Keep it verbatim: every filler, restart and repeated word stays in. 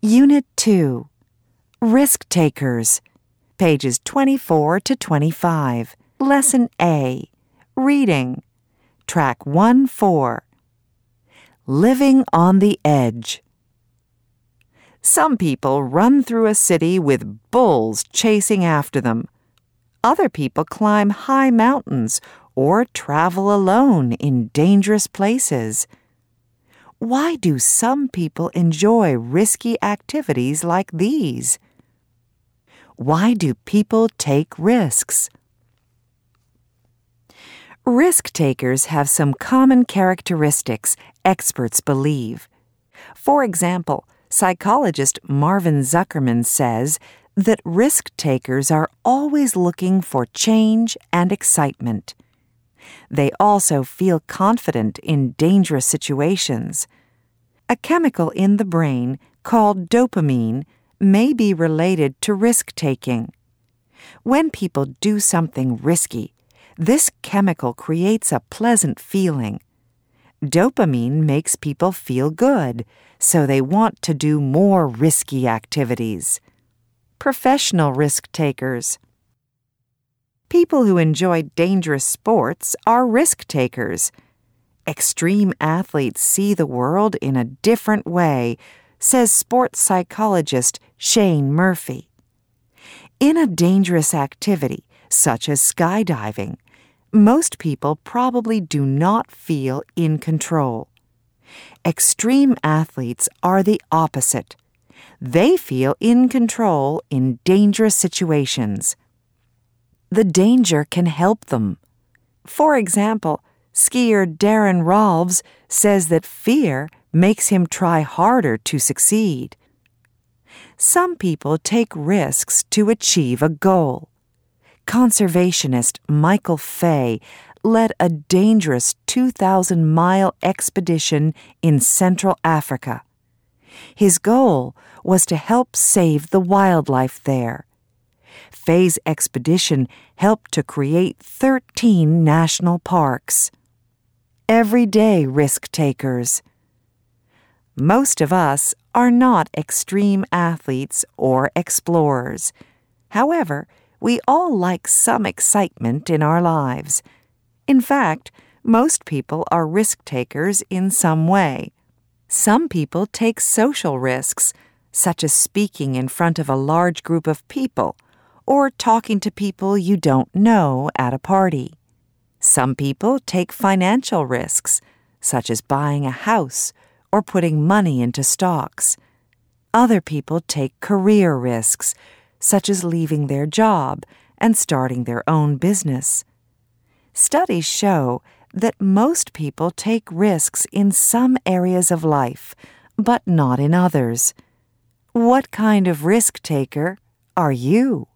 Unit two, Risk Takers, pages twenty-four to twenty-five. Lesson A, Reading, Track one four. Living on the Edge. Some people run through a city with bulls chasing after them. Other people climb high mountains or travel alone in dangerous places. Why do some people enjoy risky activities like these? Why do people take risks? Risk takers have some common characteristics experts believe. For example, psychologist Marvin Zuckerman says that risk takers are always looking for change and excitement. They also feel confident in dangerous situations. A chemical in the brain called dopamine may be related to risk-taking. When people do something risky, this chemical creates a pleasant feeling. Dopamine makes people feel good, so they want to do more risky activities. Professional risk takers. People who enjoy dangerous sports are risk takers. Extreme athletes see the world in a different way, says sports psychologist Shane Murphy. In a dangerous activity, such as skydiving, most people probably do not feel in control. Extreme athletes are the opposite. They feel in control in dangerous situations. The danger can help them. For example, skier Darren Ralves says that fear makes him try harder to succeed. Some people take risks to achieve a goal. Conservationist Michael Fay led a dangerous two thousand mile expedition in Central Africa. His goal was to help save the wildlife there. Fay's expedition helped to create thirteen national parks. Everyday risk takers. Most of us are not extreme athletes or explorers. However, we all like some excitement in our lives. In fact, most people are risk takers in some way. Some people take social risks, such as speaking in front of a large group of people or talking to people you don't know at a party. Some people take financial risks, such as buying a house or putting money into stocks. Other people take career risks, such as leaving their job and starting their own business. Studies show that most people take risks in some areas of life, but not in others. What kind of risk taker are you?